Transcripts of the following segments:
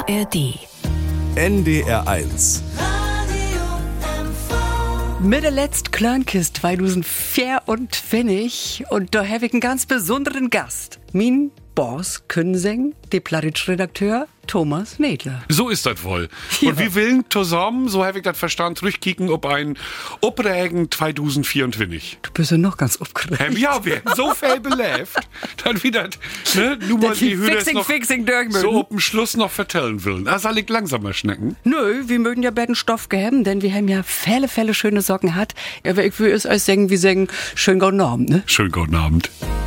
ARD. NDR1. Mit der letzten Kleinkist 2024 und da habe ich einen ganz besonderen Gast. Mein Boss können singen, der Plattdeutsch-Redakteur Thomas Nedler. So ist das wohl. Ja. Und wir wollen zusammen, so habe ich das verstanden, zurückkicken ob ein Uprägen 2024. Du bist ja noch ganz aufgeregt. Ja, wir haben so viel belebt, dann wieder, ne, nur mal die Hüder noch Fixing so ob dem Schluss noch vertellen will. Da soll ich langsamer schnecken. Nö, wir mögen ja beiden Stoff geben, denn wir haben ja Fälle schöne Socken hat. Aber ich will es euch sagen, wir sagen, schönen guten Abend, ne? Schönen guten Abend.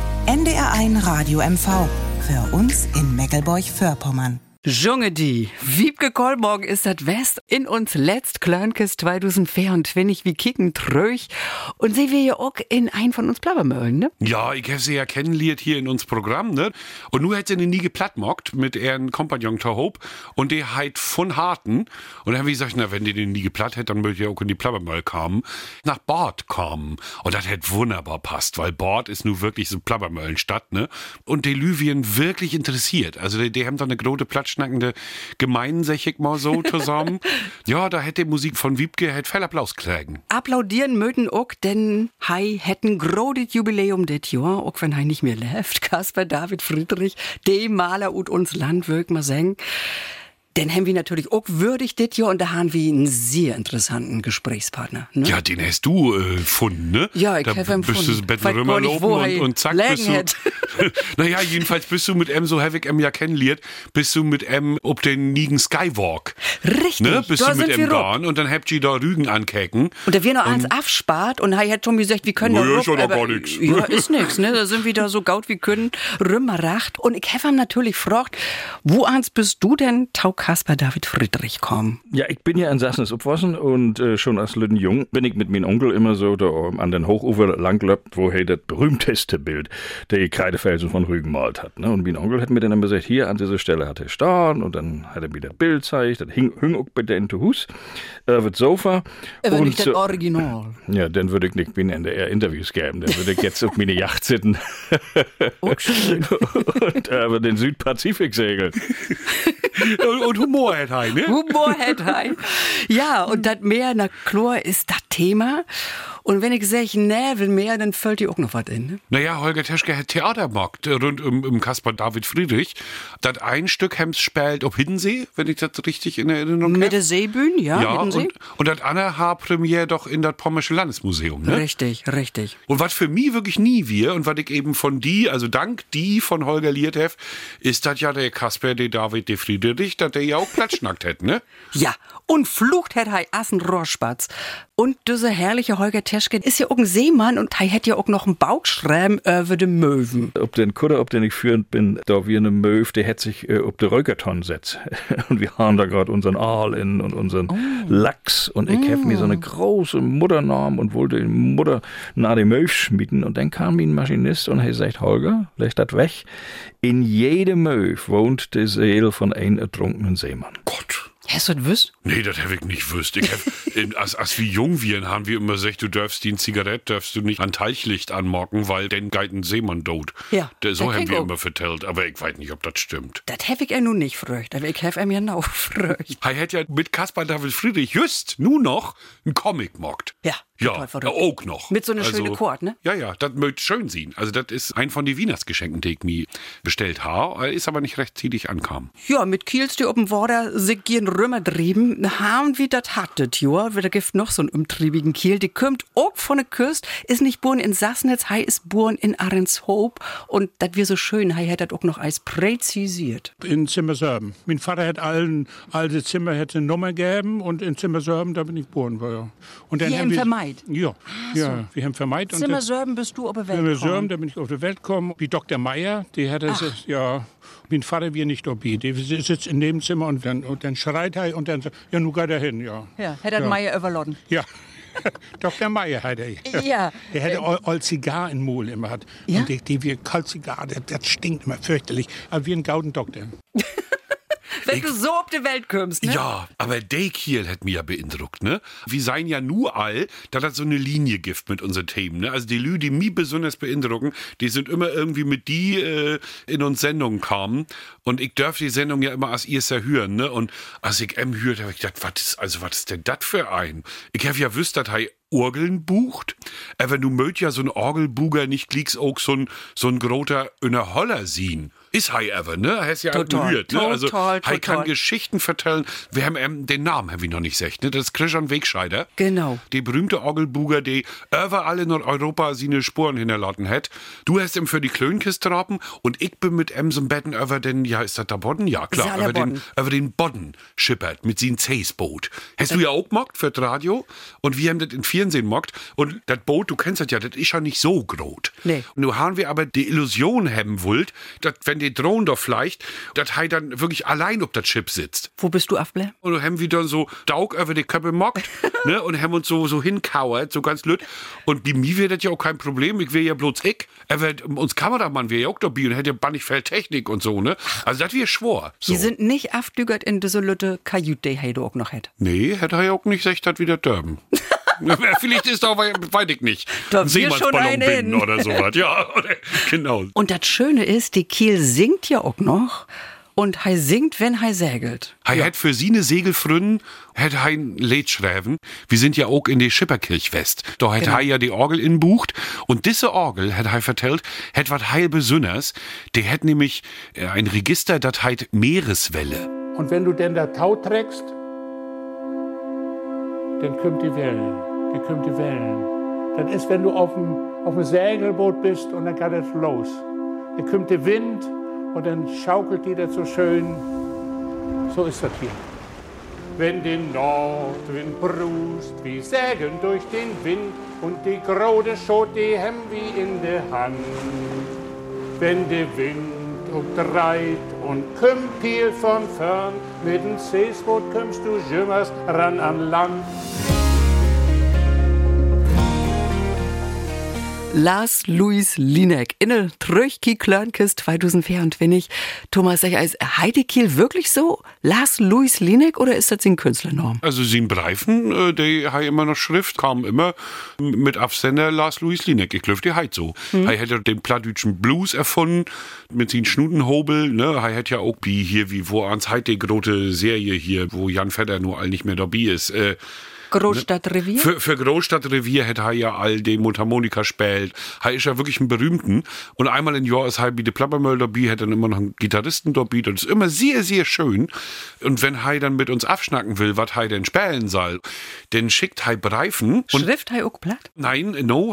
NDR1 Radio MV. Für uns in Meckelburg-Vorpommern. Junge die, Wiebke Kollmorgen ist das West in uns letzt Kleinkist 2024, wie kicken tröch und sie wir ja auch in einen von uns Plabbermölln, ne? Ja, ich habe sie ja kennengelernt hier in uns Programm, ne? Und nur hat sie nie geplattmockt mit ihren Kompagnon Hope und der halt von Harten. Und dann habe ich gesagt, na, wenn die den nie geplatt hätte, dann würde ich auch in die Plabbermöll kommen. Nach Bord kommen. Und das hätte wunderbar passt, weil Bord ist nun wirklich so Plabbermöllenstadt, ne? Und die Lüwien wirklich interessiert. Also die haben da eine große Plattschnackende Gemeinden, sag ich mal so, zusammen. Ja, da hätte die Musik von Wiebke hätte viel Applaus kriegen. Applaudieren möten auch, denn hei hätten grodes Jubiläum det Jahr, auch wenn hei nicht mehr lebt. Caspar David Friedrich, dem Maler ut uns Land, würd ma sagen. Den haben wir natürlich auch würdig dit Jahr und da haben wir einen sehr interessanten Gesprächspartner. Ne? Ja, den hast du gefunden, ne? Ja, ich habe ihn bist gefunden. du Bett rüberlaufen und zack bist du. Naja, jedenfalls bist du mit so habe ich ja kennengelernt, bist du mit ob den Nigen Skywalk. Richtig, ne? Bist da du mit sind wir gegangen und dann habt ihr da Rügen ankecken. Und da wir noch eins abspart und er hat schon gesagt, wir können da Ja, ist ja rup, doch gar nix. Ja, ist nix, ne? Da sind wir da so gaut wie können, rümmeracht. Und ich habe ihn natürlich gefragt, wo ans bist du denn, Tau Caspar David Friedrich kommen? Ja, ich bin ja in Sassnitz aufgewachsen und schon als Lütten Jung bin ich mit meinem Onkel immer so da an den Hochufer langlöppt, wo er das berühmteste Bild der Kreidefelsen von Rügen malt hat. Ne? Und mein Onkel hat mir dann gesagt, hier an dieser Stelle hat er stehen und dann hat er mir das Bild gezeigt, das hing auch bei der in der Hus, das Sofa. Aber und nicht das Original. Ja, dann würde ich nicht in NDR Interviews geben, dann würde ich jetzt auf meine Yacht sitzen und über den Südpazifik segeln. und Humor hat hei, ne? Humor hat hei. Ja, und das Meer, na Chlor ist das Thema. Und wenn ich sage, ne, will mehr, dann fällt dir auch noch was in. Ne? Naja, Holger Teschke hat Theater gemacht, rund um Caspar David Friedrich. Das ein Stück Hems spielt auf Hiddensee, wenn ich das richtig in Erinnerung habe. Mit der Seebühne, ja, Hiddensee. Und das andere Haarpremiere doch in das Pommersche Landesmuseum, ne? Richtig. Und was für mich wirklich nie wir und was ich eben von die, also dank die von Holger Liertef, ist das ja der Caspar, der David, der Friedrich, dass der ja auch Platschnackt hätte, ne? Ja, und flucht hat hei Assen Rohrspatz. Und dieser herrliche Holger Teschke ist ja auch ein Seemann und hei hätt ja auch noch einen Bauchschräm über de Möwen. Ob den Kudder, ob den ich führend bin, da wie eine Möw, der hätt sich ob de Röckerton setzt. Und wir haben da gerade unseren Aal in und unseren Lachs. Und ich hab mir so eine große Mutter genommen und wollte die Mutter nach dem Möw schmieden. Und dann kam mir ein Maschinist und er sagt, Holger, leg das weg. In jedem Möw wohnt die Seele von einem ertrunkenen Seemann. Gott. Hast du das wüsst? Nee, das hab ich nicht wüsst. Ich hab, als wir jung waren, haben wir immer gesagt, du darfst die Zigarette darfst du nicht an Teichlicht anmocken, weil dann geht ein Seemann tot. Ja, So haben wir auch. immer vertellt, aber ich weiß nicht, ob das stimmt. Das hab ich ja nun nicht fröcht, aber ich hab ihm ja noch fröcht. Er hat ja mit Caspar David Friedrich just nur noch einen Comic mockt. Ja, Ja, total verrückt. auch noch. Mit so einer schönen Chord, ne? Ja, das mögt schön sein. Also das ist ein von den Weihnachtsgeschenken, die ich mir bestellt habe, ist aber nicht rechtzeitig ankam. Ja, mit Kiels, die oben Water sich gehen Römer drieben, haben wir das hattet, joa. Da gibt noch so einen umtriebigen Kiel, die kommt auch von der Küste, ist nicht born in Sassnitz, hei ist born in Ahrenshoop und das wir so schön, hei hat das auch noch als präzisiert. In Zimmersorben. Mein Vater hat alle Zimmer hätte eine Nummer gegeben und in Zimmersorben, da bin ich geboren. Ja. Und dann Hier haben im wir, Vermeid? Ja, ja, wir haben Vermeid. Und Zimmersorben bist du auf der Welt Zimmersorben, gekommen. da bin ich auf die Welt gekommen. Wie Dr. Meier, die hatte, ja, mein Vater wir nicht dabei. Der sitzt in dem Zimmer und dann schreit er und dann sagt, ja, nun geht er hin, ja. Ja, hätte ja. Meier überladen. Ja. Dr. Meier hat er. Ja. Der hätte all Zigar in Mul immer hat. Ja? Und die wir kalt Zigar, das stinkt immer fürchterlich. Aber wie ein Gaudendoktor. Wenn du so auf die Welt kommst, ne? Ja, aber der Kiel hat mich ja beeindruckt, ne? Wir seien ja nur all, da das so eine Linie gibt mit unseren Themen, ne? Also die Lü, die mich besonders beeindrucken, die sind immer irgendwie mit die in uns Sendungen kamen. Und ich darf die Sendung ja immer als erster hören, ne? Und als ich hörte, habe ich gedacht, was ist denn das für ein? Ich habe ja wüsst, dass Orgeln bucht, aber du möcht ja so ein Orgelbuger nicht klickst auch so ein groter Öner Holler sehen. Ist aber, ne? Hast ja gehört, ne? Also, kann Geschichten vertellen. Wir haben den Namen haben wir noch nicht gesagt, ne? Das ist Christian Wegscheider. Genau. Die berühmte Orgelbuger, die überall in Europa seine Spuren hinterlassen hat. Du hast ihm für die Klönkiste trapen und ich bin mit so einem Betten über den, ja, ist das der Bodden? Ja, klar, über den Bodden schippert mit seinem Zeesboot. Hast du ja auch gemacht für das Radio und wir haben das in Fernsehen gemacht und das Boot, du kennst das ja, das ist ja nicht so groß. Nee. Und nun haben wir aber die Illusion haben wollt, dass wenn die Drohne da vielleicht, dass dann wirklich allein auf das Schiff sitzt. Wo bist du aufbleiben? Und dann haben wir dann so Daug über die Köpfe mockt, ne, und haben uns so hinkauert, so ganz lütt. Und bei mir wäre das ja auch kein Problem, ich wäre ja bloß ich. Aber uns Kameramann wäre ja auch dabei und hätte ja bannig viel Technik und so, ne. Also das wäre schwor. So. Die sind nicht aufdügert in diese Lütte Kajüte, die du auch noch hätt. Nee, hätte er ja auch nicht gesagt, das wieder dürben. Vielleicht ist auch, weiß ich nicht, ein Seemannsballon binden oder sowas. Ja, genau. Und das Schöne ist, die Kiel singt ja auch noch. Und er singt, wenn er segelt. Er hat für sie eine Segelfründen, hat er ein Lied schreiben. Wir sind ja auch in die Schipperkirch West. Da hat er ja die Orgel inbucht. Und diese Orgel, hat er vertellt, hat was heil besonders. Der hat nämlich ein Register, das heißt Meereswelle. Und wenn du denn da Tau trägst, dann kommt die Wellen. Das ist, wenn du auf dem Segelboot bist und dann geht es los. Dann kommt der Wind und dann schaukelt die das so schön. So ist das hier. Wenn der Nordwind brust, wir sägen durch den Wind und die grode Schot, die hem wie in der Hand. Wenn der Wind umdreht und kommt viel von fern, mit dem Seesboot kommst du jümmers ran an Land. Lars Louis Linek in der Tröchki Klörnkist 2024. Thomas, sag ich, ist Heidi Kiel wirklich so Lars Louis Linek oder ist das sein Künstlernorm? Also sein Breifen, der hat immer noch Schrift, kam immer mit Absender Lars Louis Linek. Ich glaube, der hat so. Er hätte den plattdütschen Blues erfunden mit seinen Schnutenhobel, ne? Er hat ja auch wie wo ans Heid die große Serie hier, wo Jan Vetter nur all nicht mehr dabei ist. Großstadtrevier? Für Großstadtrevier hätte er ja all die Mundharmonika spielt. Er ist ja wirklich ein Berühmten. Und einmal im Jahr ist er bei der Plappermöll dabei, hat dann immer noch einen Gitarristen dabei. Das ist immer sehr, sehr schön. Und wenn er dann mit uns abschnacken will, was er denn spielen soll, dann schickt er Breifen. Schrift er auch platt? Nein,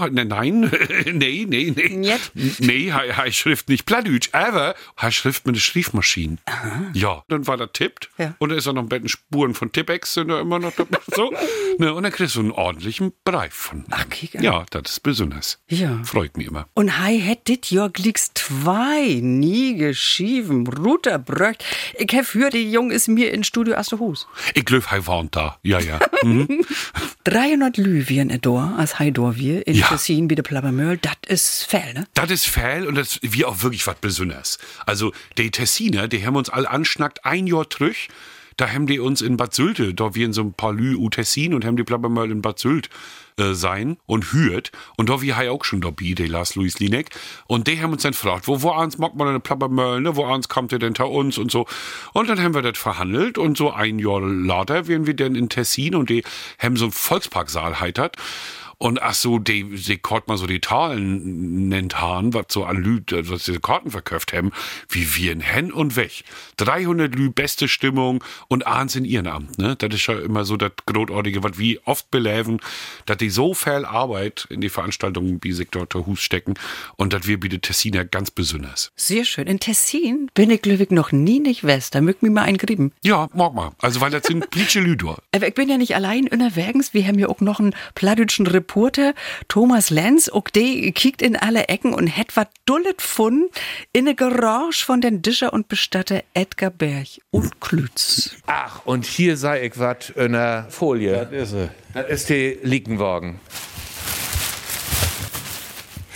nee. Niet? Nee, er schrift nicht plattdeutsch, aber er schrift mit der Schriftmaschine. Aha. Ja, dann war er tippt. Ja. Und da ist er noch mit den Spuren von Tippex, sind da immer noch so. Ne, und dann kriegst du einen ordentlichen Brief von. Ach, kick an. Ja, das ist besonders. Ja. Freut mich immer. Und hei hätt dit Jahr glicks 2 nie geschieben, Ruterbröcht. Ich hab für die Jung ist mir in Studio Asterhus. Ich glaub, hei warnt da. Ja. 300 Lüwien edor, als hei dor wir in Tessin bei de Plappermöll. Das ist fehl, ne? Das ist fehl und das ist wie auch wirklich was Besonderes. Also, die Tessiner, die haben uns all anschnackt, ein Jahr trüch. Da haben die uns in Bad Sylte, da wir in so ein paar Lü u Tessin und haben die Plappermöll in Bad Sylt sein und hört. Und da wir auch schon dabei, der Lars Louis Linek. Und die haben uns dann gefragt, wo ans mag man eine Plappermöll, ne? Wo ans kommt ihr denn da uns und so. Und dann haben wir das verhandelt und so ein Jahr later wären wir dann in Tessin und die haben so einen Volksparksaal heitert. Und ach so, die konnte mal so die Talen nennt haben, was so an Lü, was diese Karten verkauft haben, wie wir in Hen und weg. 300 Lü, beste Stimmung und abends in ihren Amt, ne? Das ist ja immer so das Großartige, was wir oft beläven, dass die so viel Arbeit in die Veranstaltungen wie sich dort Hus stecken und dass wir bei den Tessiner ganz besonders. Sehr schön. In Tessin bin ich glücklich noch nie nicht West. Da mögt mich mal eingrieben. Ja, mag mal. Also, weil das sind Plitsche Lüdor. Aber ich bin ja nicht allein unterwegs. Wir haben ja auch noch einen plattdeutschen Reporter, Thomas Lenz, auch der kiekt in alle Ecken und hätt wat dullet fun in ne Garage von den Discher und Bestatter Edgar Berg und Klütz. Ach, und hier sei ich wat in der Folie. Das ist sie. Das ist die Liegenwagen. Krass.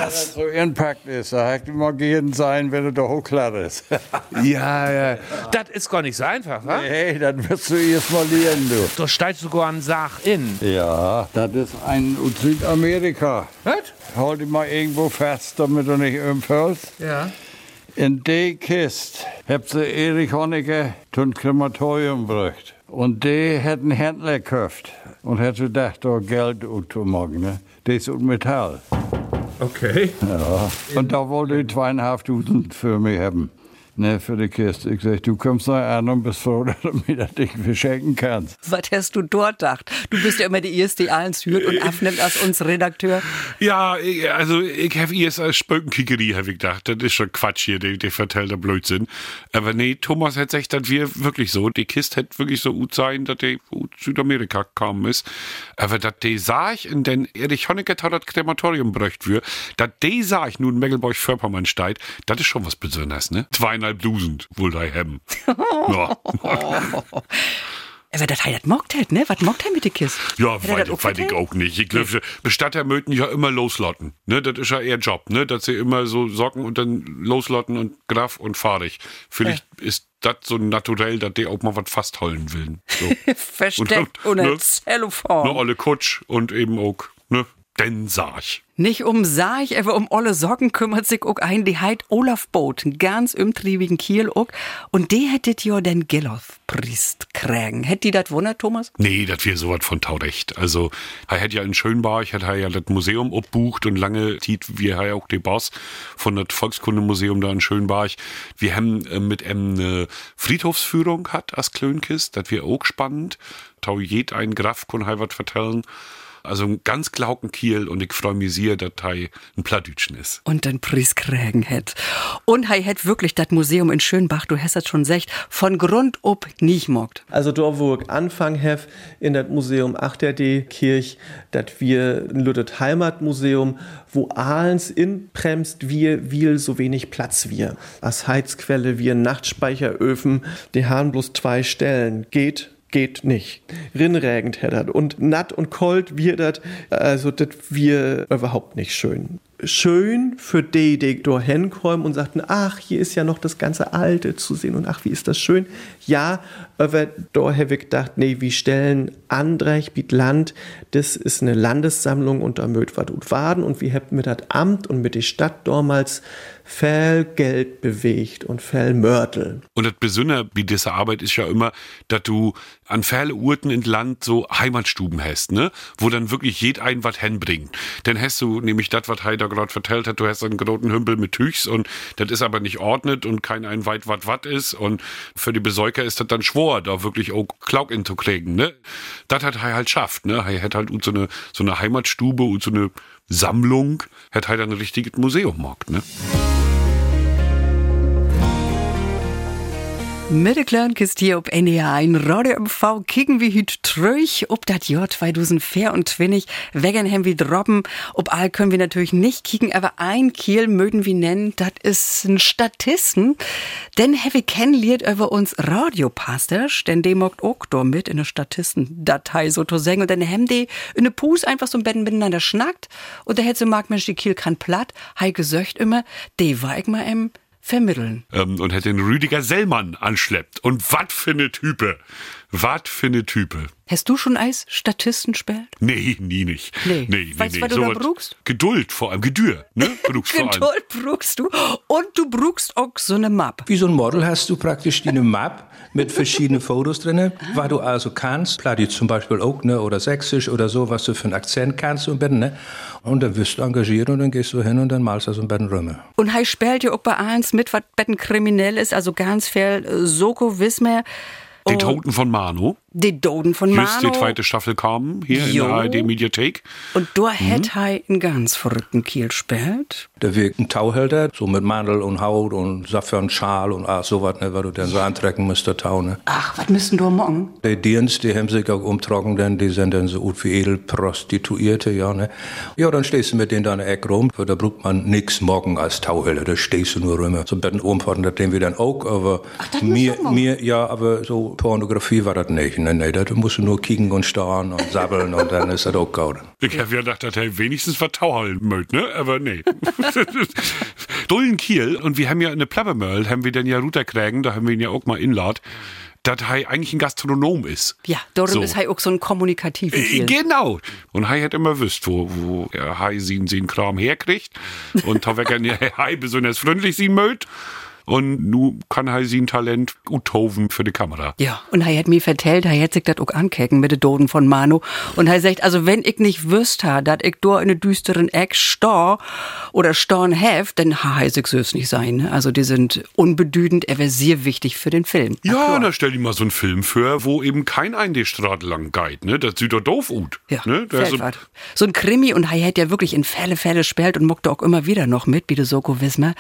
was? So inpackt ist, da hätte mal gehen sein, wenn du da hochklar ist. Ja. Das ist gar nicht so einfach, wa? Hey, dann wirst du erst mal lernen, du. Da steigt sogar ein Sach in. Ja, das ist ein aus Südamerika. Was? Halt dich mal irgendwo fest, damit du nicht umfällst. Ja. In die Kiste habt sie Erich Honecker zum Krematorium gebracht. Und die hat einen Händler gekauft. Und hat gedacht, da Geld zu machen. Ne? Das ist aus Metall. Okay. Ja. Und da wollte ich 2.500 für mich haben. Ne, für die Kiste. Ich sag, du kommst noch an und bist froh, dass du mir das Ding verschenken kannst. Was hast du dort gedacht? Du bist ja immer die Erste, die allen hört und abnimmt als uns Redakteur. Ja, also ich habe erst als Spökenkickerie hab ich gedacht, das ist schon Quatsch hier, der vertellt der Blödsinn. Aber nee, Thomas hat gesagt, das wir wirklich so, die Kiste hätte wirklich so gut sein, dass die aus Südamerika gekommen ist. Aber dass die sah ich in den Erich Honecker hat das Krematorium bröcht für, dass die sah ich nun in Mecklenburg-Vorpommern steigt, das ist schon was Besonderes, ne? 2.500 wohl da haben. Ja. Aber das hat mockt halt, ne? Was mockt er mit der Kiste? Ja, weiß ich auch nicht. Ich glaube, Bestatter möchten ja immer loslotten. Ne? Das ist ja ihr Job, ne? Dass sie immer so socken und dann loslotten und graff und fahrig. Vielleicht ist das so naturell, dass die auch mal was fastholen will. So. Versteckt und ein Zellophan. Ne, alle Kutsch und eben auch, ne? Den Sarg. Nicht um Sarg, aber um alle Socken kümmert sich auch ein, die heit Olaf Boot, einen ganz umtriebigen Kiel auch. Und die hättet ja den Gellof-Priest kriegen. Hätt die das wundert, Thomas? Nee, das wäre sowas von taurecht. Also, er hätte ja in Schönbach, hat er ja das Museum abbucht und lange Tiet, wir haben ja auch den Boss von das Volkskundemuseum da in Schönbach. Wir haben mit eine Friedhofsführung hat als Klönkist, das wäre auch spannend. Tau jed ein Graf kann halt was vertellen. Also ein ganz glauken Kiel und ich freue mich sehr, dass er ein Plattdütschen ist. Und den Preis kriegen hätt. Und er hätt wirklich das Museum in Schönbach, du hast das schon gesagt, von Grund up nicht mockt. Also da, wo ich Anfang hef in das Museum Achterdee Kirch, das wir ein Lüttet Heimatmuseum, wo allens in Bremst wir so wenig Platz wir. Als Heizquelle wir Nachtspeicheröfen, die haben bloß 2 Stellen. Geht nicht. Rinnregend hättert und natt und kalt wird das, also das wir überhaupt nicht schön. Schön für die da hinkommen und sagten, ach, hier ist ja noch das ganze Alte zu sehen und ach, wie ist das schön. Ja, aber da habe ich gedacht, nee, wir stellen Andrecht mit Land, das ist eine Landessammlung und da mögt was und Waden und wir haben mit das Amt und mit der Stadt damals viel Geld bewegt und viel Mörtel. Und das Besondere bei dieser Arbeit ist ja immer, dass du an viele Orten in Land so Heimatstuben hast, ne? Wo dann wirklich jeder was hinbringt. Dann hast du nämlich das, was Heider gerade vertellt hat, du hast einen großen Hümpel mit Tüchs und das ist aber nicht ordnet und kein ein weit wat ist und für die Besäuker ist das dann schwor, da wirklich auch Klauk in zu kriegen, ne? Das hat er halt schafft, ne? Er hat halt so eine Heimatstube und so eine Sammlung, hat halt ein richtiges Museum gemacht, ne? Mit der Kleinkist hier auf NDR ein Radio MV kicken wir heute tröch ob das Jahr 2024 wegen haben wir droppen. Ob all können wir natürlich nicht kicken, aber ein Kiel mögen wir nennen, das ist ein Statisten. Denn have wir kennenlernt über uns Radiopastors, denn die mockt auch da mit in der Statistendatei so zu sagen. Und dann haben die in der Pus einfach so ein Betten miteinander schnackt. Und da hätte so mag Mensch die Kiel kann platt, hei gesöcht immer, die war ich mal im vermitteln. Und hätte den Rüdiger Sellmann anschleppt. Und wat für ne Type. Wat für ne Type. Hast du schon als Statisten gespielt? Nee, nie nicht. Nee. Weißt du, was du da brauchst? Geduld vor allem, Gedür, ne? Geduld brauchst du. Und du brauchst auch so eine Map. Wie so ein Model hast du praktisch eine Map mit verschiedenen Fotos drin, was du also kannst. Plattdeutsch zum Beispiel auch, ne? Oder Sächsisch oder so, was du für einen Akzent kannst und bin, ne? Und dann wirst du engagiert und dann gehst du hin und dann malst du so ein Betten Römer. Und er spielt ja auch bei eins mit, was Betten kriminell ist, also ganz viel Soko Wismer. Die Toten von Mano. Die Toten von Mano. Just die 2. Staffel kam hier in der ARD-Mediathek. Und da hätt er einen ganz verrückten Kiel gespielt. Der wirkt ein Tauhälter, so mit Mandel und Haut und Saffernschal und sowas, ne, was du dann so antrecken musst, der Tau, ne. Ach, was müssten du morgen? Die Dienst, die haben sich auch umtrocken, denn die sind dann so gut wie Edelprostituierte, ja, ne. Ja, dann stehst du mit denen da in der Ecke rum, da braucht man nix morgen als Tauhälter, da stehst du nur rum. So ein bisschen umfahren, das den wir dann auch, aber ach, mir, ja, aber so so Pornografie war das nicht. Nee, da musst du nur kicken und starren und sabbeln und dann ist das auch gut. Ich habe ja gedacht, dass er wenigstens vertauhallen möchte, ne? Aber nee. Dullen Kiel, und wir haben ja eine Plabbermöll, haben wir dann ja runterkriegen, da haben wir ihn ja auch mal inlad, dass er eigentlich ein Gastronom ist. Ja, darum ist er auch so ein kommunikativer Kiel. Genau. Und er hat immer wüsst, wo er seinen Kram herkriegt. Und da er besonders freundlich sein mögt. Und nun kann er sein Talent uthoven für die Kamera. Ja, und er hat mir vertellt, er hat sich das auch ankecken mit den Doden von Manu. Und er sagt, also wenn ich nicht wüsste, dass ich da in einer düsteren Eck storn hef, dann ha sich es nicht sein. Ne? Also die sind unbedüdend, er wäre sehr wichtig für den Film. Ja, da stell dir mal so einen Film vor, wo eben kein Eindestrahl lang geht, ne? Das sieht doch doof ut. Ja, ne? So ein Krimi, und er hat ja wirklich in Fälle spielt und mochte auch immer wieder noch mit, wie der Soko Wismar.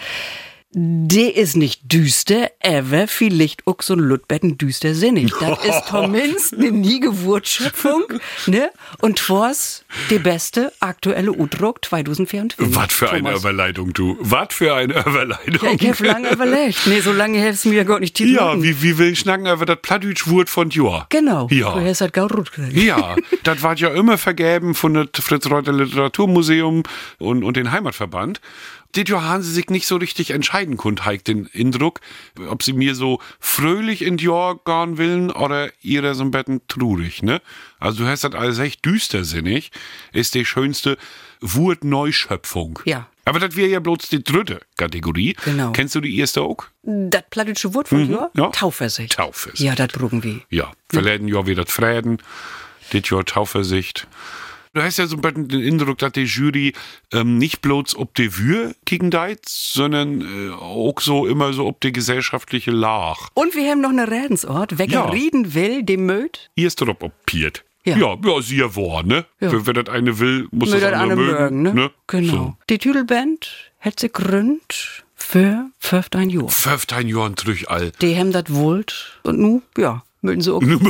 Der ist nicht düster, aber vielleicht auch so ein Lütbetten düster sinnig. Das ist zumindest eine nie Gewurtschöpfung, ne? Und twas die beste aktuelle Udruck 2024. Was für eine Überleitung, du. Was für eine Überleitung. Ja, ich hab lange überlegt. Nee, so lange helfst du mir gar nicht. Ja, wie will ich schnacken über das Plattdeutsch-Wort von Joa? Genau. Ja. Du hast halt Gaurut gekriegt. Ja, das war ja immer vergeben von dem Fritz-Reuter-Literaturmuseum und den Heimatverband. Die haben sie sich nicht so richtig entscheiden konnten, heik den Eindruck, ob sie mir so fröhlich in die Jahr gehen willen oder ihre so ein bisschen traurig, ne? Also du hast das alles echt düstersinnig, ist die schönste Wort-Neuschöpfung. Ja. Aber das wäre ja bloß die dritte Kategorie. Genau. Kennst du die erste auch? Das plattdeutsche Wort von Jahr? Ja. Tauversicht. Tauversicht. Ja, das brauchen wir. Ja, verleden Jahr wieder Frieden, dit Jahr Tauversicht. Du hast ja so ein bisschen den Eindruck, dass die Jury nicht bloß ob die Wür kicken deit, sondern auch so immer so ob die gesellschaftliche Lage. Und wir haben noch eine Redensort. Wer reden will, dem mögt. Ihr ist drauf opiert. Ja. Ja, sie ja war, ne? Ja. Wer das eine will, muss das andere mögen. Ne? Genau. So. Die Tüdelband hat sich gegründet für 15 Jahre. 15 Jahre durch all. Die haben das wollt. Und nu, ja. Mögen sie auch. Sie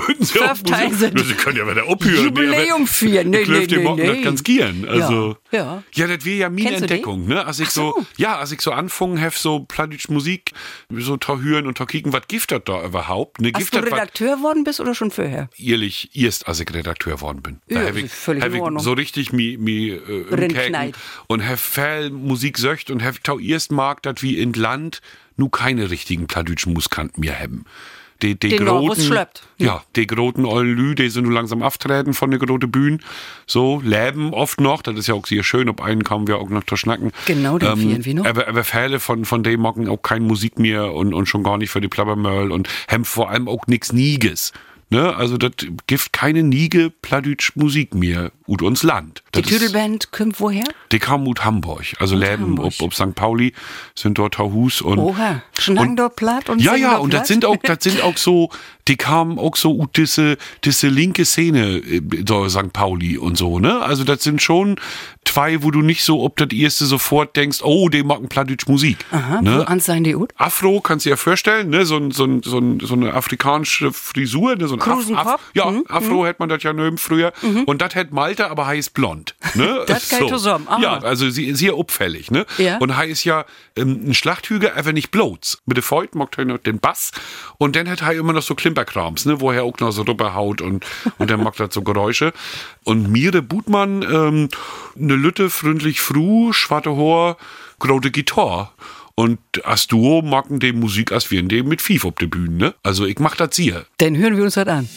können ja wieder abhören. Jubiläum feiern. Nee, das ganz gern. Also, ja, das wäre ja meine Entdeckung, ne? Als ich als ich so anfangen habe, so plattdeutsche Musik, so zu hören und zu kicken, was gibt das da überhaupt? Ne, Hast du Redakteur worden bist oder schon vorher? Ehrlich, erst als ich Redakteur worden bin. Ja, da habe ich völlig so richtig mich umkecken und habe viel Musik söcht und habe erst mag, dass wir in Land nur keine richtigen plattdeutschen Musikanten mehr haben. Die groten, ja, die groten ollen Lü, die sind nur langsam auftreten von der groten Bühne. So, leben oft noch, das ist ja auch sehr schön, ob einen kommen wir auch noch zu schnacken. Genau, den vielen wie noch. Aber Fälle von denen machen auch keine Musik mehr und schon gar nicht für die Plabbermöll und haben vor allem auch nix Nieges. Ne? Also das gibt keine Niege plattdeutsch Musik mehr ut uns Land. Die Tüdelband kommt woher? Die kam ut Hamburg. Also leben ob St. Pauli sind dort Hus und oha, schnacken dort platt und ja, und das sind auch so, die kamen auch so ut diese linke Szene so St. Pauli und so, ne? Also das sind schon zwei, wo du nicht so ob das erste sofort denkst, oh, die machen plattdeutsch Musik. Aha, ne? wo ans sein die ut? Afro, kannst du dir ja vorstellen, ne? So eine afrikanische Frisur, ne? So ein Afro hätte man das ja nöben früher. Und das hätte Malte, aber heißt blond. Ne? Das geht zusammen. Ja, also sie ist sehr auffällig. Ne? Ja. Und heißt ja ein Schlachthüger, aber nicht bloß. Mit der Feut macht er noch den Bass. Und dann hat er immer noch so Klimperkrams, ne? Wo er auch noch so rüberhaut und dann macht er so Geräusche. Und Mire Butmann, eine Lütte, freundlich Fru, schwarze Haar, große Gitarre. Und als Duo machen die Musik, als wir in dem mit Fief auf der Bühne, ne? Also ich mach das hier. Dann hören wir uns das an.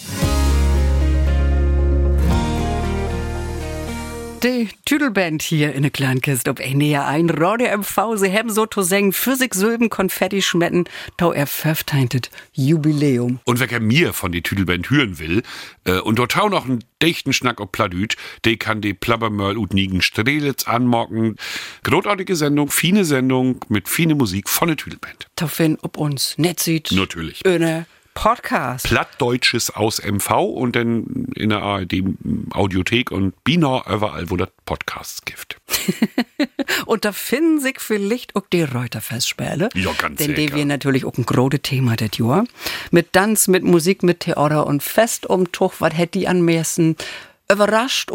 Die Tüdelband hier in der Kleinkiste ob NDR ein Radio MV, sie haben so zu sagen, für sich Silben Konfetti schmetten, tau er 15. Jubiläum. Und wer mir von die Tüdelband hören will, und dort tau noch einen dichten Schnack auf Plattdeutsch, der kann die Plabbermöll und Nigen Strelitz anmocken. Großartige Sendung, fine Sendung mit fine Musik von der Tüdelband. Taufin ob uns nett sieht. Natürlich. Podcast. Plattdeutsches aus MV und dann in der ARD Audiothek und Bina überall, wo das Podcasts gibt. Und da finden sich vielleicht auch die Reuterfestspiele. Ja, ganz sicher. Denn die wir natürlich auch ein großes Thema das Jahr. Mit Tanz, mit Musik, mit Theater und Fest um Tuch. Was hätte die am meisten überrascht oder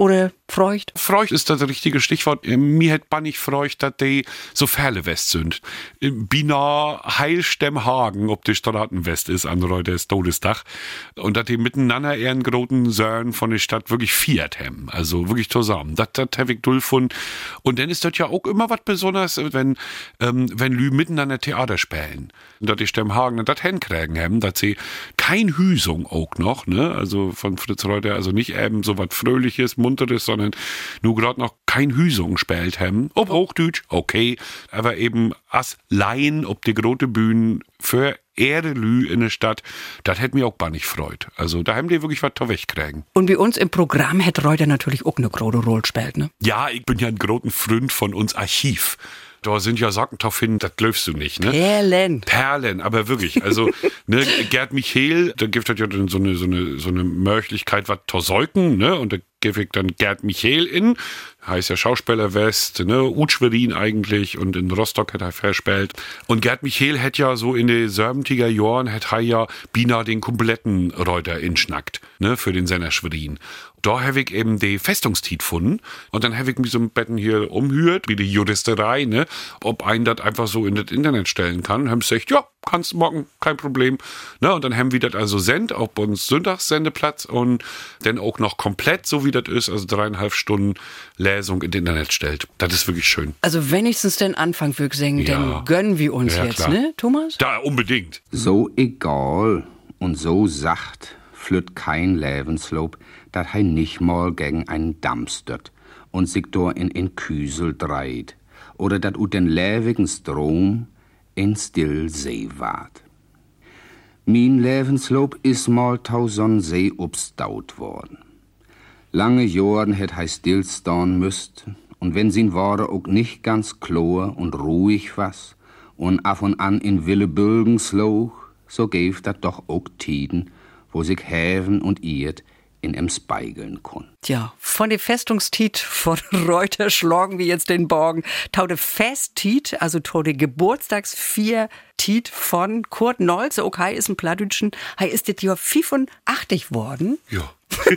Freucht? Freucht ist das richtige Stichwort. Mir hätt bannig Freucht, dass die so Fälle West sind. Bina Heilstemhagen, ob die Straßen West ist, an Reuters Todestag. Und dass die miteinander eher einen großen Sören von der Stadt wirklich viert haben. Also wirklich zusammen. Das hab ich toll gefunden. Und dann ist das ja auch immer was Besonderes, wenn Lü miteinander Theater spielen. Dass die Stemhagen das hinkriegen haben, dass sie kein Hüsung auch noch, ne? Also von Fritz Reuter, also nicht eben so was Fröhliches, Munteres, sondern nur gerade noch kein Hüsung spielt haben. Ob Hochdeutsch, okay, aber eben as Laien, ob die große Bühnen für Lü in der Stadt, das hätte mir auch gar nicht freut. Also da haben die wirklich was da wegkriegen. Und bei uns im Programm hätte Reuter natürlich auch eine große Rolle gespielt, ne? Ja, ich bin ja ein großer Freund von uns Archiv. Da sind ja Sachen drauf hin, das läufst du nicht, ne? Perlen, aber wirklich. Also, ne, Gerd Michael, da gibt es ja dann so eine Möglichkeit, was zu säugen, ne? Und da gebe ich dann Gerd Michael in, heißt ja Schauspieler West, ne? Utschwerin eigentlich, und in Rostock hat er verspielt. Und Gerd Michael hat ja so in den 70er Jahren, hat er ja Bina den kompletten Reuter inschnackt, ne? Für den Sender Schwerin. Da habe ich eben die Festungstiet gefunden und dann habe ich mich so ein Betten hier umhürt, wie die Juristerei, ne, ob ein das einfach so in das Internet stellen kann. Haben gesagt, ja, kannst du morgen, kein Problem. Ne, und dann haben wir das also sendt, auch bei uns Sonntagssendeplatz und dann auch noch komplett, so wie das ist, also 3,5 Stunden Lesung in das Internet stellt. Das ist wirklich schön. Also wenigstens den Anfang wirklich singen, Ja. dann gönnen wir uns Ja, jetzt, klar. ne, Thomas? Da, unbedingt. So egal und so sacht flütt kein Lebenslob, dat hei nicht mal gegen einen Damm stört und sich do in Küsel dreit, oder dat ut den lewigen Strom in still See ward. Min Lebenslob is mal tausend See obstaut worden. Lange Jahren hätt hei stillstehen müsst, und wenn sin Worte auch nicht ganz klar und ruhig was, und af und an in Wille Bülgen sloch, so gäf dat doch auch Tiden, wo sich Häven und Irt in em speigeln kon. Tja, von der Festungstiet von Reuter schlagen wir jetzt den Borgen. Taude Festtiet, also taude Geburtstagsvier-Tiet von Kurt Nolze. Okay, ist ein Plattdütschen. Hei ist das Jahr 85 worden. Ja.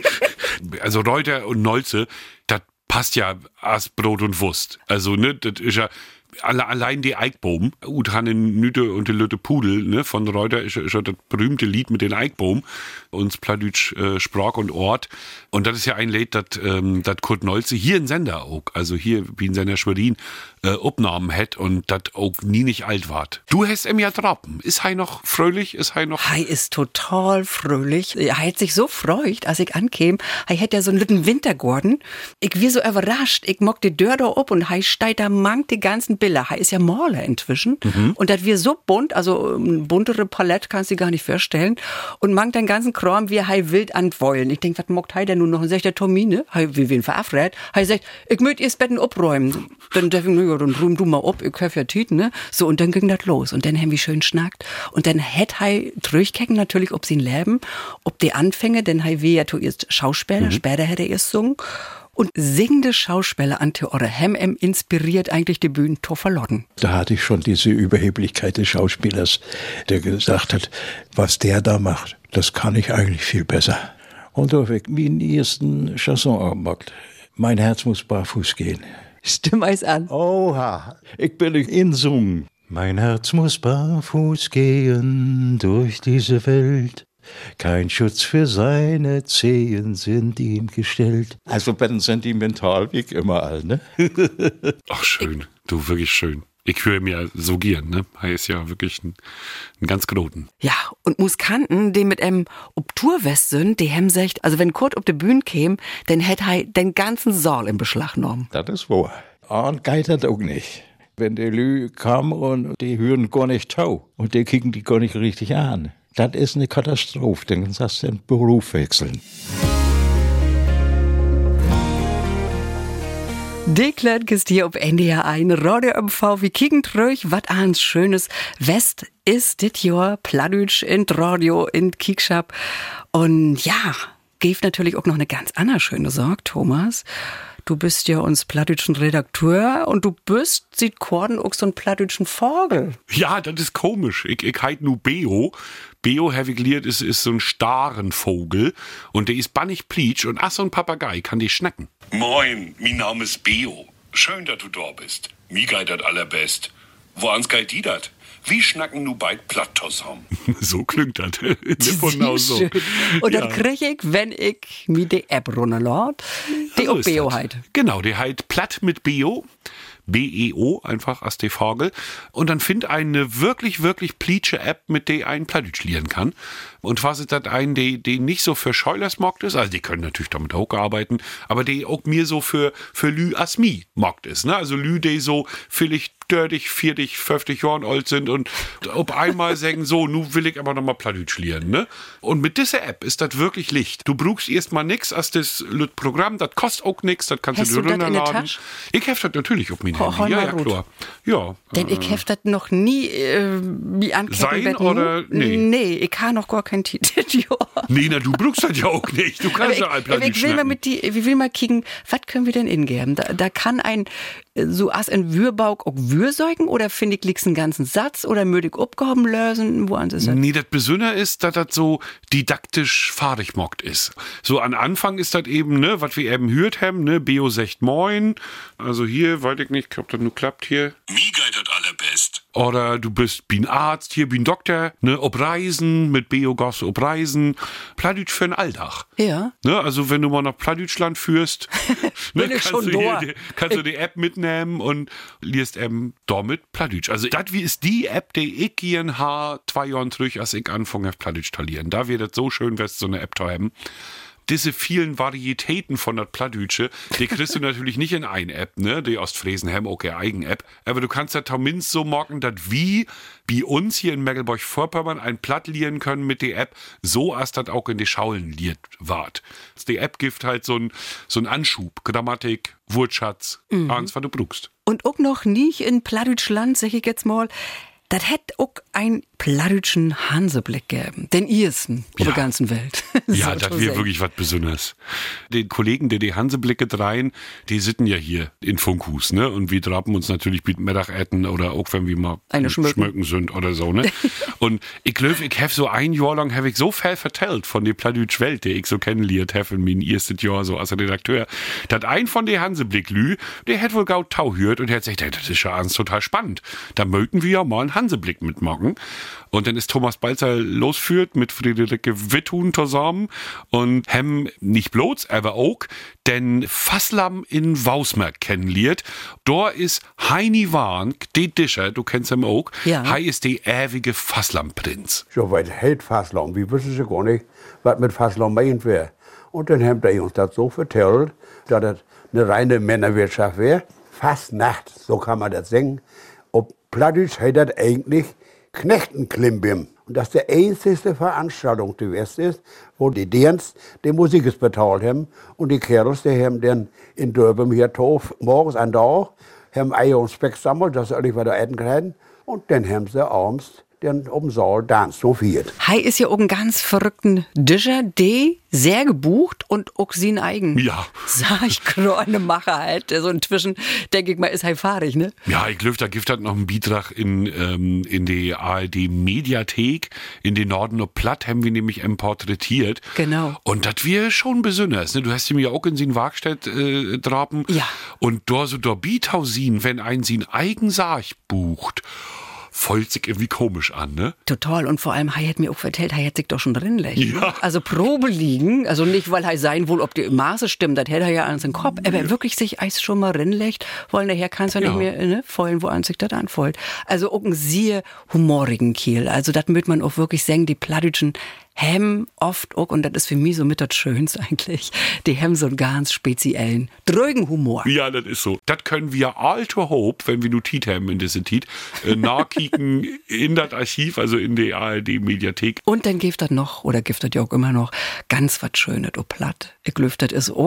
Also Reuter und Nolze, das passt ja as Brot und Wurst. Also, ne, das ist ja allein die Eichbohm, und Hannen Nüte und die Lütte Pudel, ne, von Reuter ist ja das berühmte Lied mit den Eichbohm, uns Plattdütsch Sprach und Ort. Und das ist ja ein Lied, das Kurt Nolze hier in Sender auch, also hier wie in Sender Schwerin, Obnahmen hat und das auch nie nicht alt ward. Du hast ihm ja drappen. Ist Hei noch fröhlich? Ist Hei noch? Hei ist total fröhlich. Hei hat sich so freut, als ich ankäm. Hei hätt ja so einen lütten Wintergorden. Ich wie so überrascht. Ich mock die Dörr da ob und Hei steigt da mangt die ganzen Bilder. Hei ist ja Maler inzwischen. Und das wir so bunt, also eine buntere Palette kannst du gar nicht vorstellen. Und mangt den ganzen Kram wie Hei wild antwollen. Ich denk, was mockt Hei denn nun noch? Und sagt der Tomine, Hei wie wen verabredet. Hei sagt, ich möcht ihr das Betten abräumen. Dann darf ich, dann rum du mal ob, ich hör ja Tüten, ne? So, und dann ging das los. Und dann haben wir schön schnackt. Und dann hätt Hei durchkecken natürlich, ob sie ihn leben, ob die Anfänge, denn Hei wie ja tu erst Schauspieler, später hätte er erst sungen. Und singende Schauspieler an Theore Hemmem inspiriert eigentlich die Bühnen to verlotten. Da hatte ich schon diese Überheblichkeit des Schauspielers, der gesagt hat, was der da macht, das kann ich eigentlich viel besser. Und da habe ich meinen ersten Chanson gemacht. Mein Herz muss barfuß gehen. Stimm eis an. Oha, ich bin insungen. Mein Herz muss barfuß gehen durch diese Welt. Kein Schutz für seine Zehen sind ihm gestellt. Also bin sentimental, wie ich immer all, ne? Ach, schön. Du, wirklich schön. Ich höre mir so gern, ne? Er ist ja wirklich ein ganz großen. Ja, und Musikanten, die mit ob Tourwest sind, die haben sagt, also wenn Kurt auf die Bühne käme, dann hätte er den ganzen Saal in Beschlag genommen. Das ist wahr. Und geht das auch nicht. Wenn die Lü kam und die hören gar nicht tau und die kicken die gar nicht richtig an. Das ist eine Katastrophe, dann sagst du den Beruf wechseln. Deklärt gest hier auf NDR ein, Radio MV, wie kicken tröch, wat ans Schönes. West ist dit Jahr Plattdütsch in Radio, in Kiekschap. Und ja, gibt natürlich auch noch eine ganz andere schöne Sorge, Thomas. du bist ja uns plattdütschen Redakteur und du bist, sieht Korden auch so ein plattdütschen Vogel. Ja, das ist komisch. Ich heit nu Beo. Beo, habe ich gelernt, ist so ein starren Vogel und der ist bannig pleatsch und so ein Papagei kann die schnacken. Moin, mein Name ist Beo. Schön, dass du da bist. Mir geht das allerbest. Woans geht die dat? Wie schnacken nu beid platt zusammen? So klingt das. Genau so. Und dann krieg ich, wenn ich mir die App runterlade, die auch Beo heit. Genau, die heit platt mit Beo. B-E-O, einfach als die Vogel. Und dann find eine wirklich, wirklich pleatsche App, mit der einen Plattdeutsch lernen kann. Und was ist das ein, die nicht so für Scheulers mockt ist, also die können natürlich damit auch arbeiten, aber die auch mir so für Lü as mi mockt ist, ne? Also Lü, die so vielleicht 30, 40, 50 Jahren alt sind und ob einmal sagen, so, nu will ich aber nochmal Plattdeutsch lernen, ne? Und mit dieser App ist das wirklich Licht. Du brauchst erstmal nix als das Programm, das kostet auch nix, das kannst du dir runterladen. Ich hef das natürlich auf mein Handy, ja, klar. Ja. Denn ich hef das noch nie wie anketten. Sein oder? Nee. Nee, ich habe noch gar kein Titel. Nee, na, du brauchst das ja auch nicht. Du kannst ja ein Plattdeutsch schnacken. Ich will mal kicken, was können wir denn ingeben? Da kann ein so as in Würbauk auch Würsäugen oder finde ich liegt's einen ganzen Satz oder möchte ich abgehoben lösen? Woans ist das? Nee, das Besondere ist, dass das so didaktisch fahrig mockt ist. So an Anfang ist das eben, ne, was wir eben hört haben, ne, Beo sagt moin. Also hier, weiß ich nicht, ob das nur klappt hier. Mir geht das allerbest. Oder du bist bin Arzt, hier bin Doktor, ne, ob Reisen, mit Beo goss ob Reisen. Plattdeutsch für den Alltag. Ja. Ne, also wenn du mal nach Plattdeutschland führst, ne, kannst du die App mitnehmen und liest eben damit Plattdeutsch. Also das ist die App, die ich hier in 2 Jahren zurück, als ich anfange auf Plattdeutsch zu lernen. Da wird das so schön, wirst so eine App zu haben. Diese vielen Varietäten von der Plattdütsche, die kriegst du natürlich nicht in eine App, ne? Die Ostfriesen haben auch keine Eigen-App. Aber du kannst das zumindest so machen, dass wie bei uns hier in Mecklenburg-Vorpommern ein Platt lieren können mit der App, so als das auch in die Schaulen liert wart. Die App gibt halt so ein Anschub, Grammatik, Wortschatz, alles, was du brauchst. Und auch noch nicht in Plattdeutschland, sag ich jetzt mal, das hätte auch ein plattdeutschen Hanseblick gegeben. Den ersten auf der ganzen Welt. Ja, das wäre wirklich was Besonderes. Die Kollegen, die Hanseblicke dreien, die sitzen ja hier in Funkhus, ne? Und wir drappen uns natürlich mit Mittagessen oder auch wenn wir mal schmücken sind oder so, ne? Und ich glaube, ich habe so ein Jahr lang ich so viel vertellt von der plattdeutschen Welt, die ich so kennengelernt habe in meinem ersten Jahr so als Redakteur, dass ein von den Hanseblick-Lü, der hätte wohl gaut Tau hört und hat gesagt, das ist ja alles total spannend. Da möchten wir ja mal einen Hanseblick mitmachen. Und dann ist Thomas Balzer losführt mit Friederike Witthuhn zusammen und haben nicht bloß, aber auch den Fasslam in Wausmerk kennenlernt. Da ist Heini Wahn, der Discher, du kennst ihn auch. Ja. Hei ist der ewige Fasslam-Prinz. So weit hält Fasslam, wir wissen ja gar nicht, was mit Fasslam meint wäre. Und dann haben die uns das so vertellt, dass das eine reine Männerwirtschaft wäre. Fastnacht, so kann man das sagen. Ob Plattdeutsch heißt das eigentlich Knechtenklimbim. Und das ist die einzige Veranstaltung, die West ist, wo die Dance die Musik bezahlt haben. Und die Kerls, die haben dann in Dörbem hier Tof morgens an da, haben Eier und Speck gesammelt, dass sie alle wieder essen können. Und dann haben sie abends dann um Saal Dance so viert. Hei ist ja auch ein ganz verrückten Discher, der sehr gebucht und auch sein eigen. Ja. Sag ich gerade eine Mache halt. So inzwischen, denke ich mal, ist fahrig, ne? Ja, ich glaube, da gibt es noch einen Beitrag in die ARD-Mediathek. In den Norden noch Platt haben wir nämlich porträtiert. Genau. Und das wäre schon besonders. Ne? Du hast ihn ja auch in sin Werkstatt drapen. Ja. Und da so da Biethausin, wenn ein sin eigen Sarg bucht, fühlt sich irgendwie komisch an, ne? Total. Und vor allem, Hai hat mir auch erzählt, Hai hat sich doch schon drin legt. Ja. Also Probe liegen, also nicht, weil Hai sein wohl, ob die Maße stimmt, das hätte er ja ans den Kopf, aber wirklich sich Eis schon mal rinlegt, weil nachher kannst du ja nicht mehr, ne, vollen, wo an sich das anfolgt. Also auch einen sehr humorigen Kiel. Also das möchte man auch wirklich sagen, die Plattdeutschen haben oft auch, und das ist für mich so mit das Schönste eigentlich, die haben so einen ganz speziellen, drögen Humor. Ja, das ist so. Das können wir all to hope, wenn wir nur Tiet haben in dieser Tiet, nachkicken in das Archiv, also in der ARD-Mediathek. Und dann gibt das noch, oder gibt das ja auch immer noch, ganz was Schönes, oh platt. Ich glaube, das ist auch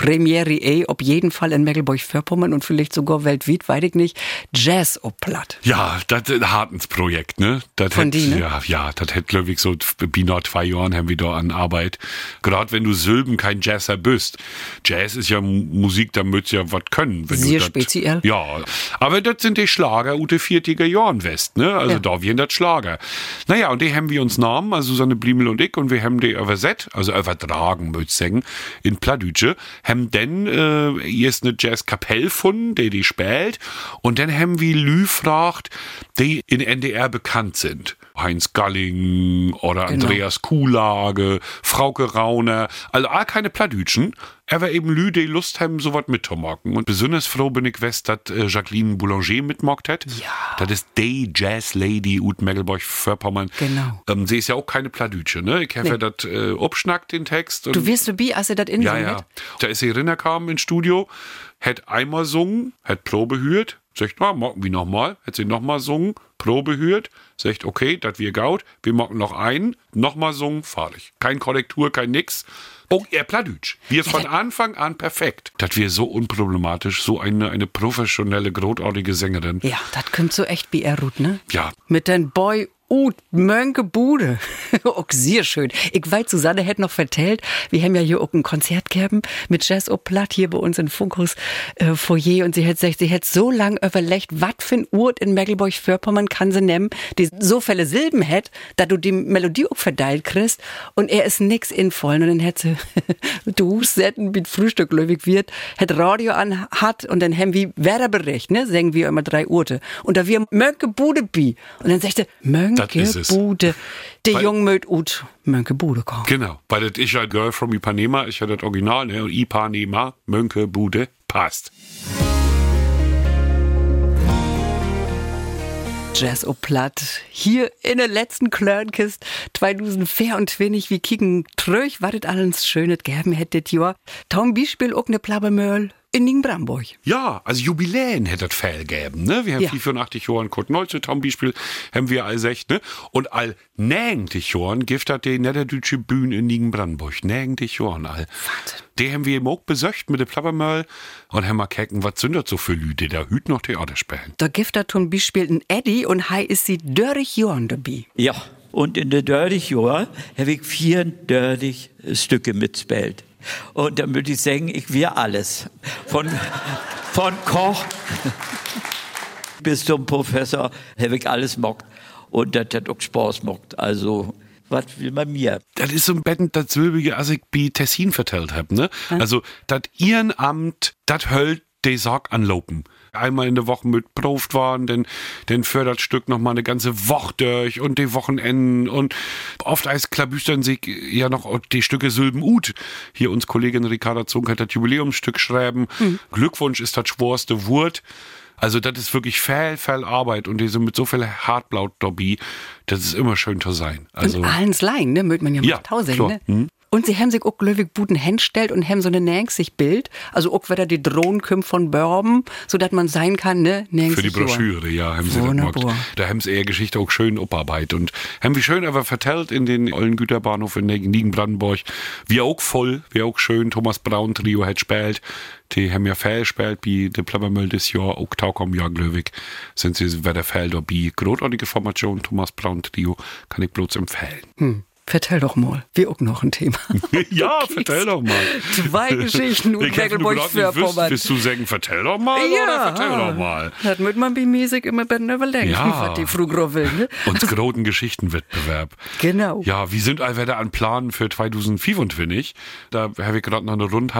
Premiere auf jeden Fall in Mecklenburg-Vorpommern und vielleicht sogar weltweit, weiß ich nicht, Jazz auf Platt. Ja, das ist ein Hartens-Projekt, ne? Das Von die, ne? Ja, das hätte, glaube ich, so binnen 2 Jahren haben wir da an Arbeit. Gerade wenn du Silben kein Jazzer bist. Jazz ist ja Musik, da müsst ja was können. Wenn Sehr du speziell. Ja, aber das sind die Schlager ute 40er Jahren West, ne? Also da wir das Schlager. Naja, und die haben wir uns Namen, also Susanne Bliemel und ich, und wir haben die übersetzt, also übertragen, möchte ich sagen, in Plattdütsche, haben dann erst eine Jazzkapelle gefunden, die spielt, und dann haben wir Lü gefragt, die in NDR bekannt sind. Heinz Galling oder Andreas Kuhlage, Frauke Rauner, also all keine Plattdütschen, aber eben Lü, die Lust haben, sowas mitzumachen. Und besonders froh bin ich, dass Jacqueline Boulanger mitmacht hat. Ja. Das ist die Jazz-Lady ut Mecklenburg-Vorpommern. Genau. Sie ist ja auch keine Plattdütsche, ne? Ich habe ja das abschnackt, den Text. Und du wirst dabei, als er das in ja. Da ist sie reingekommen ins Studio, hat einmal gesungen, hat Probe gehört, sagt, na, machen wir nochmal, hat sie nochmal gesungen, Probe gehört, sagt, okay, das wir gaut, wir machen noch einen, nochmal gesungen, fahrlich. Kein Korrektur, kein nix. Oh, er Plattdütsch. Wir von Anfang an perfekt. Das wir so unproblematisch, so eine professionelle, großartige Sängerin. Ja, das kommt so echt wie er Ruth, ne? Ja. Mit den Boy Mönke Bude. Auch sehr schön. Ich weiß, Susanne hätte noch vertellt, wir haben ja hier auch ein Konzert gegeben mit Jazz au Platt hier bei uns in Funkhaus Foyer, und sie hat gesagt, sie hätte so lang überlegt, was für ein Urt in Mecklenburg-Vorpommern kann sie nehmen, die so viele Silben hat, dass du die Melodie auch verteilt kriegst, und er ist nix invollen, und dann hätte sie du setten mit Frühstück löwig wird, hätte Radio an hat, und dann haben wir Wetterbericht, ne, sagen wir immer 3 Uhr, und da wir Mönke Bude bi, und dann sagte Mönke Bude, der Jung möt ut Mönke Bude kommen. Genau, weil das ist ja Girl from Ipanema, ist ja das Original, ne? Und Ipanema, Mönke Bude, passt. Jazz au Platt. Hier in der letzten Klörnkist 2024, wie kicken tröch, war das alles Schönes geben hätte das Jahr. Tom Beispiel auch ne Plabbermöll in Nienbramburg. Ja, also Jubiläen hätte das Fell geben, ne? Wir haben 84 Jahren Kurt Neutze, Tom Beispiel, haben wir all 6, ne? Und all 90 Jahren gibt das die niederdeutsche Bühne in Nienbramburg. 90 Jahren all. Wahnsinn. Die haben wir eben auch besöcht mit der Plabbermöll und haben mal kecken, was sind das so für Lüde, der hüt noch Theater spielen. Da gibt das zum Beispiel ein Eddie, und hei ist sie 30 Jahren dabei. Ja, und in der 30 Jahren habe ich 34 Stücke mitgespielt. Und dann würde ich sagen, ich wir alles. Von Koch bis zum Professor habe ich alles mockt. Und das hat auch Spaß mockt. Also, was will man mir? Das ist so ein Betten, das Silbige, als ich bei Tessin vertellt hab, ne? Also, das Ehrenamt, das höllt die Sorg anlopen. Einmal in der Woche mit Proft waren, dann für das Stück noch mal eine ganze Woche durch und die Wochenenden, und oft als klabüstern sich ja noch die Stücke Silben ut. Hier uns Kollegin Ricarda Zung hat das Jubiläumsstück schreiben. Glückwunsch ist das schworste Wort. Also das ist wirklich viel Arbeit, und die sind mit so viel Hartblaut dabei, das ist immer schön zu sein. Also, und allens Lein, ne, mögt man ja mal tausend, ne? Und sie haben sich auch glöwig Buden hinstellt und haben so eine Nächsig-Bild, also auch wieder die Drohnen kommen von Börben, so dass man sein kann, ne? Für die Broschüre, ja, haben sie das gemacht. Da haben sie ihre Geschichte auch schön abarbeitet und haben wir schön aber vertellt in den ollen Güterbahnhof in Nienbrandenburg. Wir auch voll, wir auch schön, Thomas Braun Trio hat spielt. Die haben ja viel gespielt, wie der Plabbermöll das Jahr, auch Taukom Jahr glöwig, sind sie wieder viel dabei. Großartige Formation, Thomas Braun Trio, kann ich bloß empfehlen. Vertell doch mal, wir auch noch ein Thema. Ja, vertell doch mal. 2 Geschichten und Mecklenburg-Vorpommern. Willst du sagen, vertell doch mal, oder vertell doch mal? Das wird man bei Musik immer besser überlegen, was die früher will. Ne? Und großen Geschichtenwettbewerb. Genau. Ja, wir sind allwetter an Planen für 2025. Da habe ich gerade noch eine Runde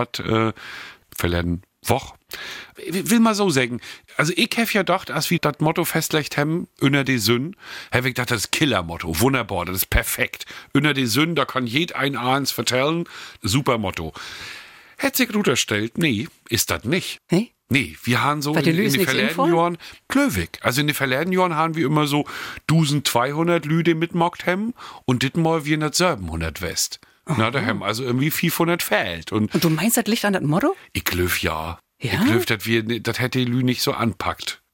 verleden Woche. Ich will mal so sagen, also ich habe ja gedacht, als wir das Motto festlegt haben, unter die Sünn, habe ich gedacht, das ist Killer-Motto, wunderbar, das ist perfekt. Unter die Sünn, da kann jeder eins vertellen, super Motto. Hätte sich runtergestellt, nee, ist das nicht. Hey? Nee, wir haben so in den verleden Jahren glöwig. Also in den verleden Jahren haben wir immer so 1200 Lüde mitmockt haben, und dit mal wir nicht 700 West. Na, da haben also irgendwie 500 fehlt. Und du meinst, das liegt an das Motto? Ich glaube, ja. Ich glaube, das hätte die Lü nicht so anpackt.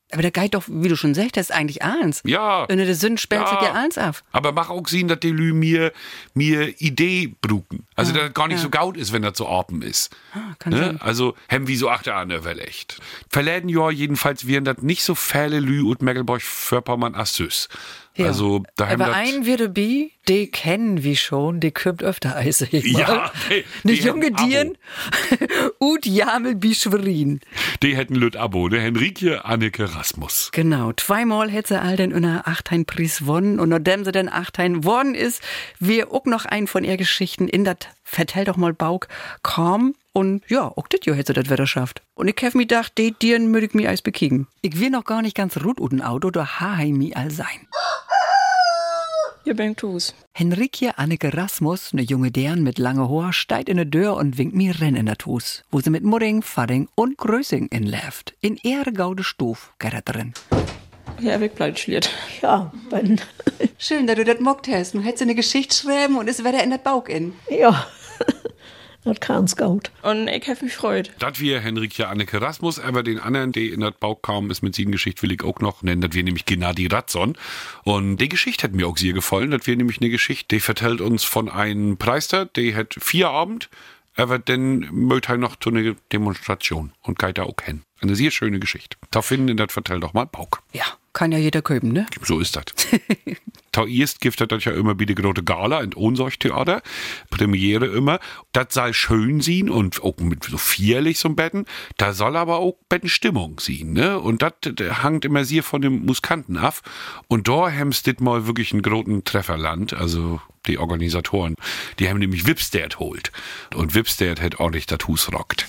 Aber der geht doch, wie du schon sagst, das ist eigentlich eins. Ja. Und der Sinn spielt sich ja eins auf. Aber mach auch sehen, dass die Lü mir Idee bruken. Also, dass das gar nicht so gaut ist, wenn das so Apen ist. Kann sein. Also, haben wie so achte an der Welt echt. Verläden ja jedenfalls wären das nicht so viele Lü und Mecklenburg-Vorpommern als süß. Ja. Also, da haben aber das... ein wir dabei, die kennen wir schon, die kommt öfter Eise. Ja, eine junge Dien und Jamel Bischwerin. Die hätten Lüt Abo, ne? Henrike Anneke Rasmus. Genau, zweimal hätte sie all den in der Achtein-Preis gewonnen und nachdem sie den Achtein gewonnen ist, wir auch noch einen von ihr Geschichten in das Vertell doch mal Bauk kam. Und ja, auch das Jahr hätte sie das Wetter schafft. Und ich hab mir gedacht, die Dieren möchte ich mir als bekicken. Ich will noch gar nicht ganz rut ut ein Auto, da ha mi all sein. Ihr bin Tus. Henrike Anneke Rasmus, eine junge Dern mit lange Haar, steigt in der Tür und winkt mir Renn in der Tus, wo sie mit Mudding, Fadding und Größing inläuft. In ihre gaude Stuf geht er drin. Ja, wegbleibt. Ja, wenn. Schön, dass du das mockt hast. Du hättest eine Geschichte schreiben und es wäre in der Bauch in. Ja, das kann's gut. Und ich hab mich freut. Das wir Henrike Anneke Rasmus, aber den anderen, der in das Bauch kam, ist mit seinen Geschichte will ich auch noch nennen. Das wir nämlich Gennady Ratson. Und die Geschichte hat mir auch sehr gefallen. Das wir nämlich eine Geschichte, die vertellt uns von einem Preister, der hat 4 Abend, aber dann möchte er noch zu einer Demonstration und geht da auch hin. Eine sehr schöne Geschichte. Da finden in das vertellt doch mal Bauch. Ja, kann ja jeder kaufen, ne? So ist das. Erst gibt es ja immer bei der große Gala in Ohnsorgtheater, Premiere immer. Das soll schön sein und auch mit so vierlich so ein Betten. Da soll aber auch Bettenstimmung sein, ne? Und das hängt immer sehr von dem Musikanten ab. Und da haben sie mal wirklich einen großen Trefferland, also die Organisatoren. Die haben nämlich Wipstead holt. Und Wipstead hat ordentlich das Hus rockt.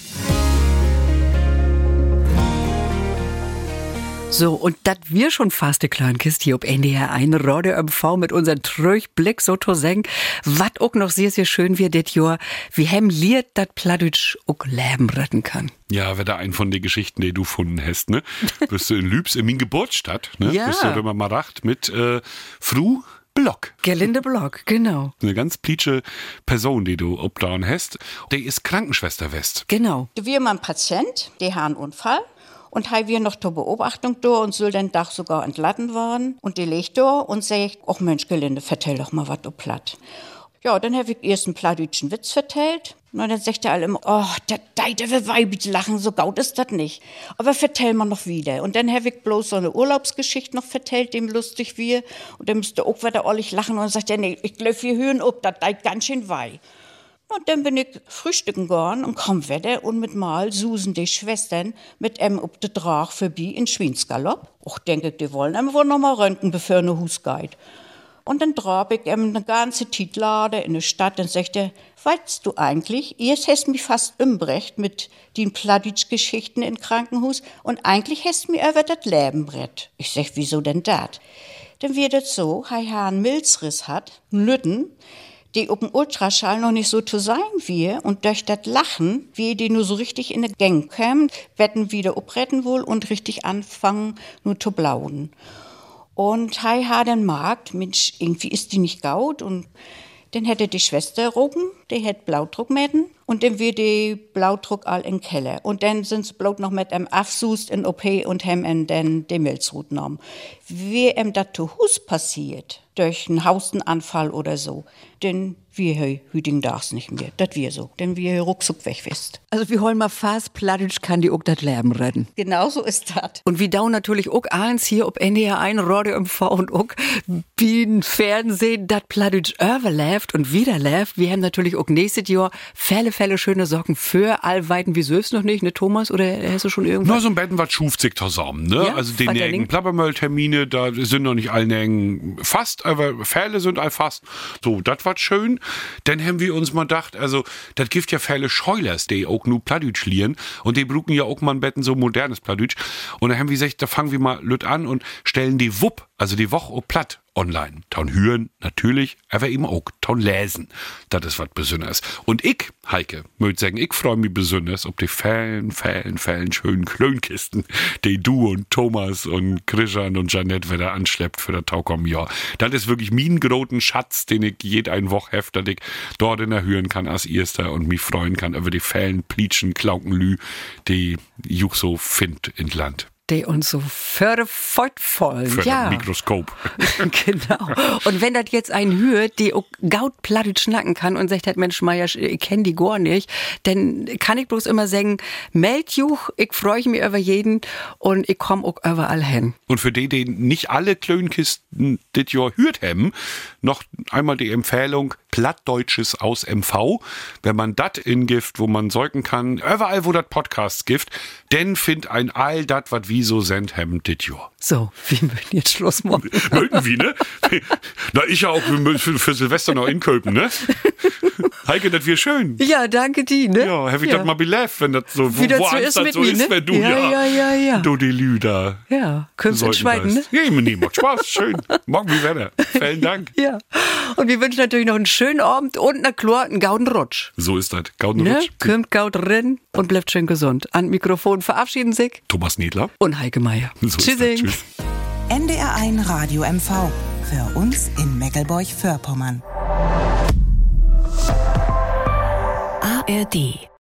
So, und dat wir schon fast de kleine Kiste hier ob NDR 1 Radio MV mit unserem Tröchblick so zu sagen, wat auch noch sehr, sehr schön wird det Jahr, wie hem liert dat Plattdeutsch auch Leben retten kann. Ja, wäre da ein von den Geschichten, die du gefunden hast, ne? Bist du in Lübs, in min Geburtsstadt, ne? Ja. Bist du immer mal racht mit Fru Block. Gerlinde Block, genau. Eine ganz plitsche Person, die du obdaun hast. Die ist Krankenschwester West. Genau. Du wir mal ein Patient, der hat einen Unfall. Und hei wir noch zur Beobachtung da und soll den Dach sogar entladen worden. Und die legt da und sagt, ach Mensch, Gelinde, vertell doch mal was du platt. Ja, dann hab ich erst einen plattdeutschen Witz vertellt. Und dann sagt er alle immer, oh, der wir Weibit lachen, so gaut ist das nicht. Aber vertell mal noch wieder. Und dann hab ich bloß so eine Urlaubsgeschichte noch vertellt, dem lustig wir. Und dann müsste auch wieder ollig lachen. Und dann sagt er, nee, ich glaub, wir hören ob, das deit ganz schön wei. Und dann bin ich frühstücken gegangen und komm wieder und mit mal susen die Schwestern mit ob de Drach vorbei in Schweinsgalopp. Och, denke ich, die wollen wohl noch mal röntgen, bevor eine Hus geht. Und dann trab ich eine ganze Titlade in der Stadt und sagte, weißt du eigentlich, erst hast mich fast umbrecht mit den Plattdeutsch-Geschichten im Krankenhaus und eigentlich hast mir über das Leben brett. Ich sag, wieso denn dat? Dann wird das so, hei einen Milzriss hat, Lütten, die auf dem Ultraschall noch nicht so zu sein wie, und durch das Lachen, wie die nur so richtig in den Gang kämen, werden wieder abretten wohl und richtig anfangen, nur zu blauen. Und hei ha den Markt, Mensch, irgendwie ist die nicht gaut, und dann hätte die Schwester oben, die hätte Blutdruck mäden, und dann wird die Blutdruck all in Keller. Und dann sind sie bloß noch mit einem Afsust in OP und haben dann die Milzrut genommen. Wie das zu Hus passiert, durch einen Haustenanfall oder so, denn wir hütigen das nicht mehr. Das wir so, denn wir ruckzuck weg wisst. Also wir holen mal fast Plattdeutsch kann die auch das Leben retten. Genau so ist das. Und wir dauern natürlich auch eins hier ob NDR 1 Radio MV und auch wie Fernsehen das Plattdeutsch überläuft und wieder läuft. Wir haben natürlich auch nächstes Jahr Fälle schöne Socken für allweiten. Wie selbst noch nicht, ne Thomas? Oder hast du schon irgendwas? Na, so ein Betten was schuft sich zusammen, ne? Ja, also die nägen Plappermöll-Termine, da sind noch nicht alle nägen fast, aber Fälle sind all fast. So, das war schön. Dann haben wir uns mal gedacht, also, das gibt ja Fälle Scheulers, die auch nur Plattdeutsch lieren. Und die bruken ja auch mal ein Betten so modernes Plattdeutsch. Und dann haben wir gesagt, da fangen wir mal Lüt an und stellen die Wupp, also die Woche auch platt online. Taun hören, natürlich, aber eben auch taun lesen. Das ist was Besonderes. Und ich, Heike, möchte sagen, ich freue mich besonders auf die Fällen schönen Klönkisten, die du und Thomas und Christian und Janette wieder anschleppt für das Taukomjahr. Das ist wirklich mein großen Schatz, den ich jede eine Woche heft, dass ich dort in der hören kann als Erster und mich freuen kann über die Fällen, Plitschen, Klaukenlü, die ich so find in Land. die uns so fördervoll. Für Ja, das Mikroskop. genau. Und wenn das jetzt ein hört, die auch gaut plattet schnacken kann und sagt, Mensch, Meier, ich kenn die gar nicht, dann kann ich bloß immer sagen, Meldjuch, ich freue mich über jeden und ich komme auch überall hin. Und für die nicht alle Klönkisten dit Jahr hört haben, noch einmal die Empfehlung, Plattdeutsches aus MV. Wenn man dat ingift, wo man säugen kann, überall wo dat Podcast gift, denn find ein all dat, wat wie so send hem dit Jahr. So, wir müssen jetzt Schluss machen. Möchten wie, ne? Na, ich ja auch für Silvester noch in Köln, ne? Heike, das wir schön. Ja, danke dir, ne? Ja, hab ich das mal belebt, wenn das so, wie das wo so eins ist das mit so mir, ist, ne? wenn du Ja. du die Lüder. Ja, kommst in Schweigen, ne? Ja, nee, macht Spaß, schön. Morgen wie Wetter. Vielen Dank. Ja. Und wir wünschen natürlich noch einen schönen Abend und na klar, einen gauden Rutsch. So ist das. Gauden Ne? Rutsch. Kommt gaud rein und bleibt schön gesund. An Mikrofon verabschieden sich Thomas Niedler und Heike Meier. So Tschüssing. Tschüss. NDR1 Radio MV. Für uns in Meckelburg-Vorpommern. ARD